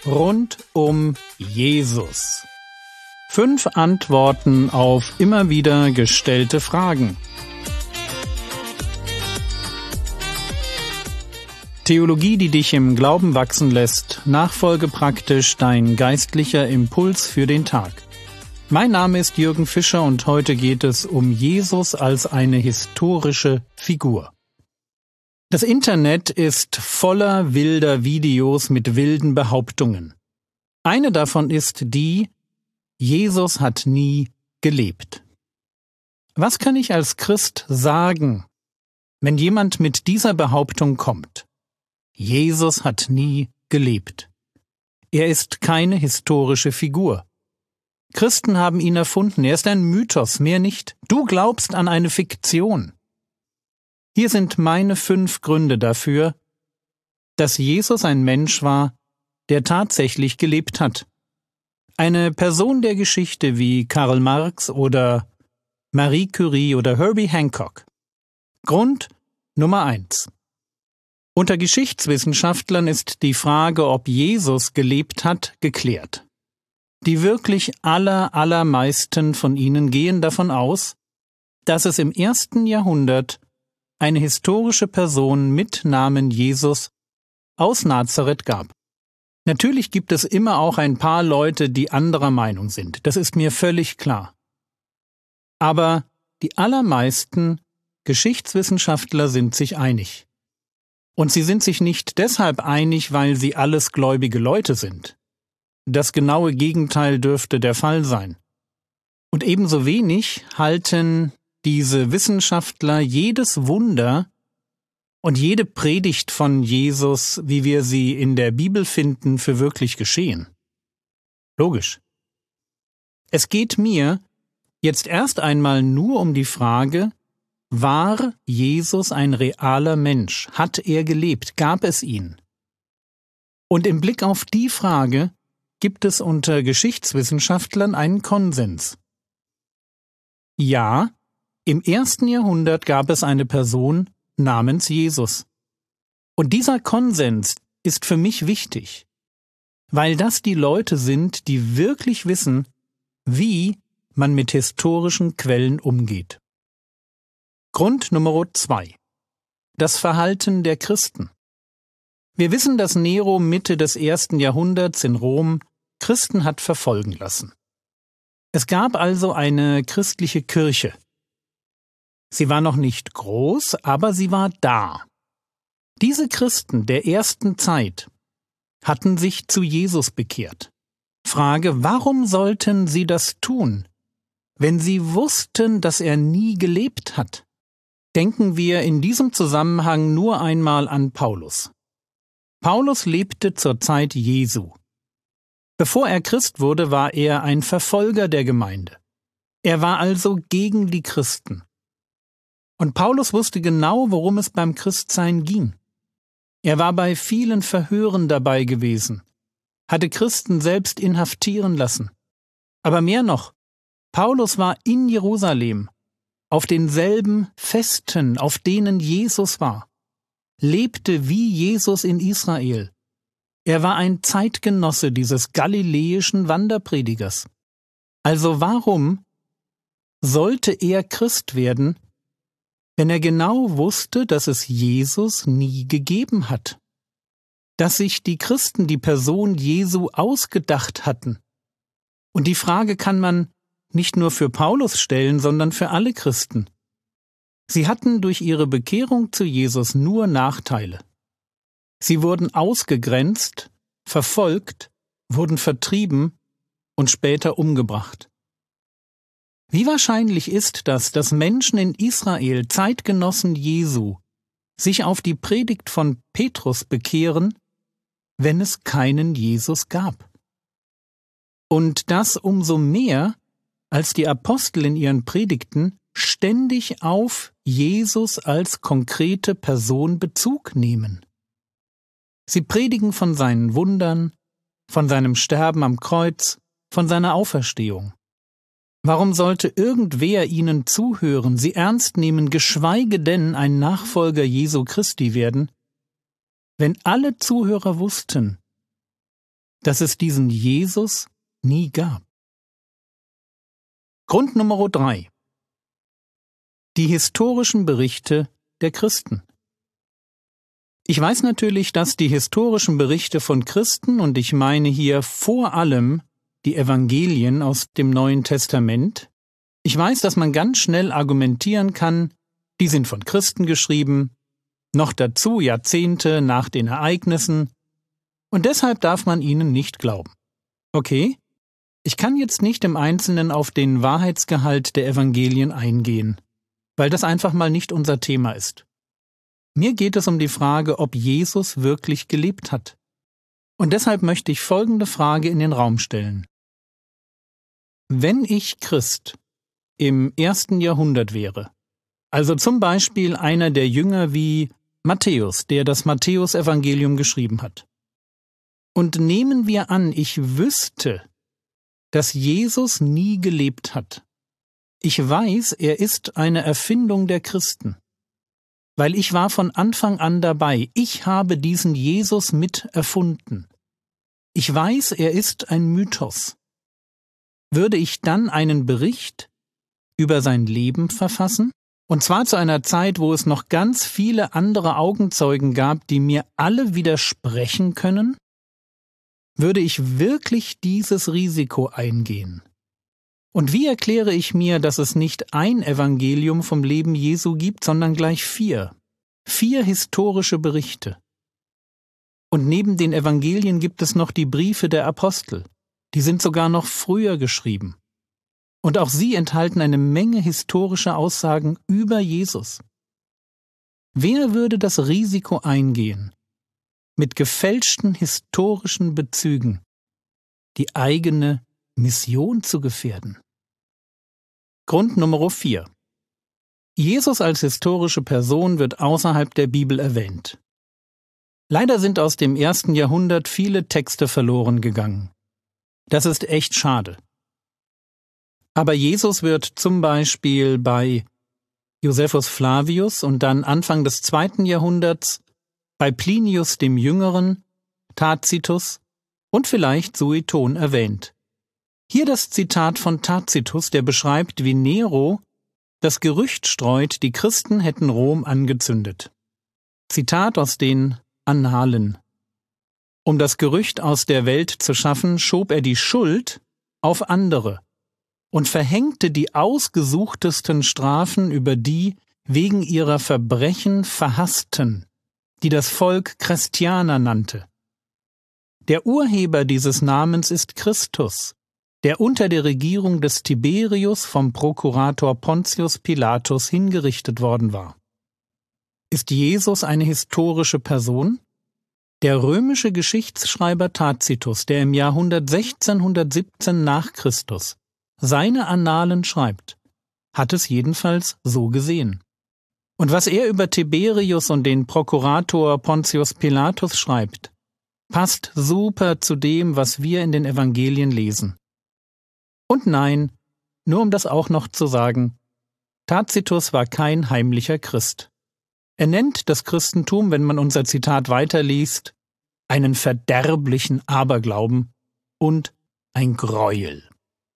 Rund um Jesus. 5 Antworten auf immer wieder gestellte Fragen. Theologie, die dich im Glauben wachsen lässt. Nachfolge praktisch dein geistlicher Impuls für den Tag. Mein Name ist Jürgen Fischer und heute geht es um Jesus als eine historische Figur. Das Internet ist voller wilder Videos mit wilden Behauptungen. Eine davon ist die: Jesus hat nie gelebt. Was kann ich als Christ sagen, wenn jemand mit dieser Behauptung kommt? Jesus hat nie gelebt. Er ist keine historische Figur. Christen haben ihn erfunden, er ist ein Mythos, mehr nicht. Du glaubst an eine Fiktion. Hier sind meine 5 Gründe dafür, dass Jesus ein Mensch war, der tatsächlich gelebt hat. Eine Person der Geschichte wie Karl Marx oder Marie Curie oder Herbie Hancock. Grund Nummer 1. Unter Geschichtswissenschaftlern ist die Frage, ob Jesus gelebt hat, geklärt. Die wirklich allermeisten von ihnen gehen davon aus, dass es im 1. Jahrhundert eine historische Person mit Namen Jesus aus Nazareth gab. Natürlich gibt es immer auch ein paar Leute, die anderer Meinung sind. Das ist mir völlig klar. Aber die allermeisten Geschichtswissenschaftler sind sich einig. Und sie sind sich nicht deshalb einig, weil sie alles gläubige Leute sind. Das genaue Gegenteil dürfte der Fall sein. Und ebenso wenig halten diese Wissenschaftler jedes Wunder und jede Predigt von Jesus, wie wir sie in der Bibel finden, für wirklich geschehen. Logisch. Es geht mir jetzt erst einmal nur um die Frage: War Jesus ein realer Mensch? Hat er gelebt? Gab es ihn? Und im Blick auf die Frage gibt es unter Geschichtswissenschaftlern einen Konsens. Ja, im 1. Jahrhundert gab es eine Person namens Jesus. Und dieser Konsens ist für mich wichtig, weil das die Leute sind, die wirklich wissen, wie man mit historischen Quellen umgeht. Grund Nummer 2. Das Verhalten der Christen. Wir wissen, dass Nero Mitte des 1. Jahrhunderts in Rom Christen hat verfolgen lassen. Es gab also eine christliche Kirche. Sie war noch nicht groß, aber sie war da. Diese Christen der ersten Zeit hatten sich zu Jesus bekehrt. Frage: Warum sollten sie das tun, wenn sie wussten, dass er nie gelebt hat? Denken wir in diesem Zusammenhang nur einmal an Paulus. Paulus lebte zur Zeit Jesu. Bevor er Christ wurde, war er ein Verfolger der Gemeinde. Er war also gegen die Christen. Und Paulus wusste genau, worum es beim Christsein ging. Er war bei vielen Verhören dabei gewesen, hatte Christen selbst inhaftieren lassen. Aber mehr noch, Paulus war in Jerusalem, auf denselben Festen, auf denen Jesus war, lebte wie Jesus in Israel. Er war ein Zeitgenosse dieses galiläischen Wanderpredigers. Also warum sollte er Christ werden, wenn er genau wusste, dass es Jesus nie gegeben hat? Dass sich die Christen die Person Jesu ausgedacht hatten. Und die Frage kann man nicht nur für Paulus stellen, sondern für alle Christen. Sie hatten durch ihre Bekehrung zu Jesus nur Nachteile. Sie wurden ausgegrenzt, verfolgt, wurden vertrieben und später umgebracht. Wie wahrscheinlich ist das, dass Menschen in Israel, Zeitgenossen Jesu, sich auf die Predigt von Petrus bekehren, wenn es keinen Jesus gab? Und das umso mehr, als die Apostel in ihren Predigten ständig auf Jesus als konkrete Person Bezug nehmen. Sie predigen von seinen Wundern, von seinem Sterben am Kreuz, von seiner Auferstehung. Warum sollte irgendwer ihnen zuhören, sie ernst nehmen, geschweige denn ein Nachfolger Jesu Christi werden, wenn alle Zuhörer wussten, dass es diesen Jesus nie gab. Grund Nummer 3. Die historischen Berichte der Christen. Ich weiß natürlich, dass die historischen Berichte von Christen, und ich meine hier vor allem die Evangelien aus dem Neuen Testament, ich weiß, dass man ganz schnell argumentieren kann, die sind von Christen geschrieben, noch dazu Jahrzehnte nach den Ereignissen, und deshalb darf man ihnen nicht glauben. Okay, ich kann jetzt nicht im Einzelnen auf den Wahrheitsgehalt der Evangelien eingehen, weil das einfach mal nicht unser Thema ist. Mir geht es um die Frage, ob Jesus wirklich gelebt hat. Und deshalb möchte ich folgende Frage in den Raum stellen. Wenn ich Christ im 1. Jahrhundert wäre, also zum Beispiel einer der Jünger wie Matthäus, der das Matthäus-Evangelium geschrieben hat, und nehmen wir an, ich wüsste, dass Jesus nie gelebt hat. Ich weiß, er ist eine Erfindung der Christen. Weil ich war von Anfang an dabei. Ich habe diesen Jesus mit erfunden. Ich weiß, er ist ein Mythos. Würde ich dann einen Bericht über sein Leben verfassen? Und zwar zu einer Zeit, wo es noch ganz viele andere Augenzeugen gab, die mir alle widersprechen können? Würde ich wirklich dieses Risiko eingehen? Und wie erkläre ich mir, dass es nicht ein Evangelium vom Leben Jesu gibt, sondern gleich 4? 4 historische Berichte. Und neben den Evangelien gibt es noch die Briefe der Apostel. Die sind sogar noch früher geschrieben. Und auch sie enthalten eine Menge historischer Aussagen über Jesus. Wer würde das Risiko eingehen, mit gefälschten historischen Bezügen die eigene Mission zu gefährden? Grund Nummer 4. Jesus als historische Person wird außerhalb der Bibel erwähnt. Leider sind aus dem 1. Jahrhundert viele Texte verloren gegangen. Das ist echt schade. Aber Jesus wird zum Beispiel bei Josephus Flavius und dann Anfang des 2. Jahrhunderts bei Plinius dem Jüngeren, Tacitus und vielleicht Sueton erwähnt. Hier das Zitat von Tacitus, der beschreibt, wie Nero das Gerücht streut, die Christen hätten Rom angezündet. Zitat aus den Annalen. Um das Gerücht aus der Welt zu schaffen, schob er die Schuld auf andere und verhängte die ausgesuchtesten Strafen über die wegen ihrer Verbrechen Verhassten, die das Volk Christianer nannte. Der Urheber dieses Namens ist Christus, der unter der Regierung des Tiberius vom Prokurator Pontius Pilatus hingerichtet worden war. Ist Jesus eine historische Person? Der römische Geschichtsschreiber Tacitus, der im Jahr 116/117 nach Christus seine Annalen schreibt, hat es jedenfalls so gesehen. Und was er über Tiberius und den Prokurator Pontius Pilatus schreibt, passt super zu dem, was wir in den Evangelien lesen. Und nein, nur um das auch noch zu sagen, Tacitus war kein heimlicher Christ. Er nennt das Christentum, wenn man unser Zitat weiterliest, einen verderblichen Aberglauben und ein Gräuel.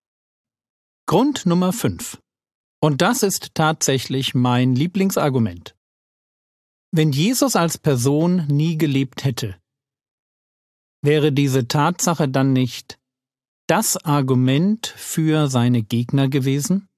Grund Nummer 5. Und das ist tatsächlich mein Lieblingsargument. Wenn Jesus als Person nie gelebt hätte, wäre diese Tatsache dann nicht das Argument für seine Gegner gewesen?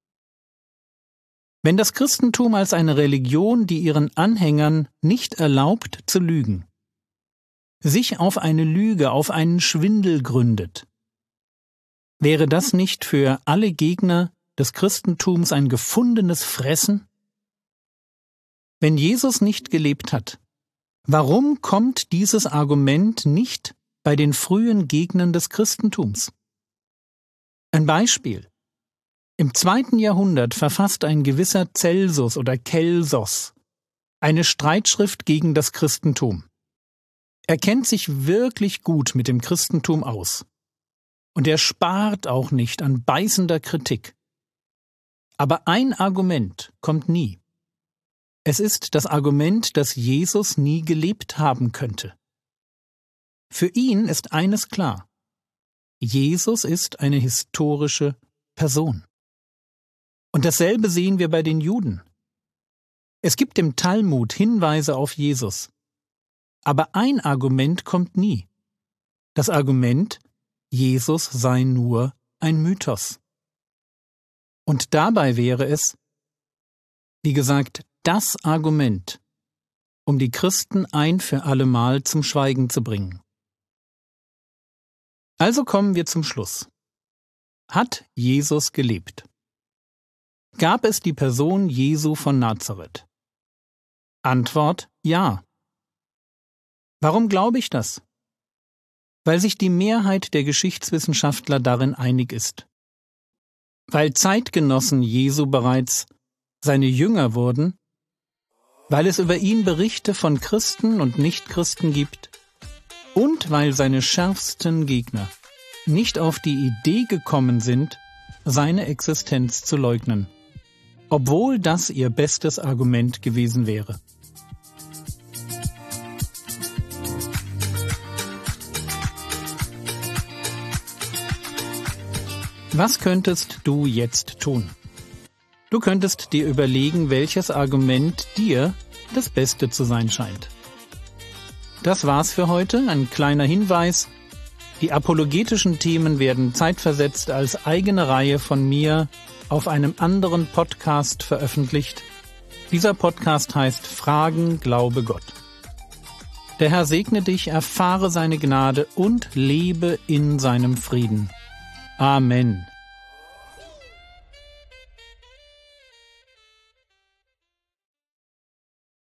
Wenn das Christentum als eine Religion, die ihren Anhängern nicht erlaubt zu lügen, sich auf eine Lüge, auf einen Schwindel gründet, wäre das nicht für alle Gegner des Christentums ein gefundenes Fressen? Wenn Jesus nicht gelebt hat, warum kommt dieses Argument nicht bei den frühen Gegnern des Christentums? Ein Beispiel. Im 2. Jahrhundert verfasst ein gewisser Celsus oder Kelsos eine Streitschrift gegen das Christentum. Er kennt sich wirklich gut mit dem Christentum aus. Und er spart auch nicht an beißender Kritik. Aber ein Argument kommt nie. Es ist das Argument, dass Jesus nie gelebt haben könnte. Für ihn ist eines klar: Jesus ist eine historische Person. Und dasselbe sehen wir bei den Juden. Es gibt im Talmud Hinweise auf Jesus. Aber ein Argument kommt nie. Das Argument, Jesus sei nur ein Mythos. Und dabei wäre es, wie gesagt, das Argument, um die Christen ein für allemal zum Schweigen zu bringen. Also kommen wir zum Schluss. Hat Jesus gelebt? Gab es die Person Jesu von Nazareth? Antwort: ja. Warum glaube ich das? Weil sich die Mehrheit der Geschichtswissenschaftler darin einig ist. Weil Zeitgenossen Jesu bereits seine Jünger wurden, weil es über ihn Berichte von Christen und Nichtchristen gibt und weil seine schärfsten Gegner nicht auf die Idee gekommen sind, seine Existenz zu leugnen, obwohl das ihr bestes Argument gewesen wäre. Was könntest du jetzt tun? Du könntest dir überlegen, welches Argument dir das Beste zu sein scheint. Das war's für heute, ein kleiner Hinweis. Die apologetischen Themen werden zeitversetzt als eigene Reihe von mir auf einem anderen Podcast veröffentlicht. Dieser Podcast heißt Fragen, Glaube, Gott. Der Herr segne dich, erfahre seine Gnade und lebe in seinem Frieden. Amen.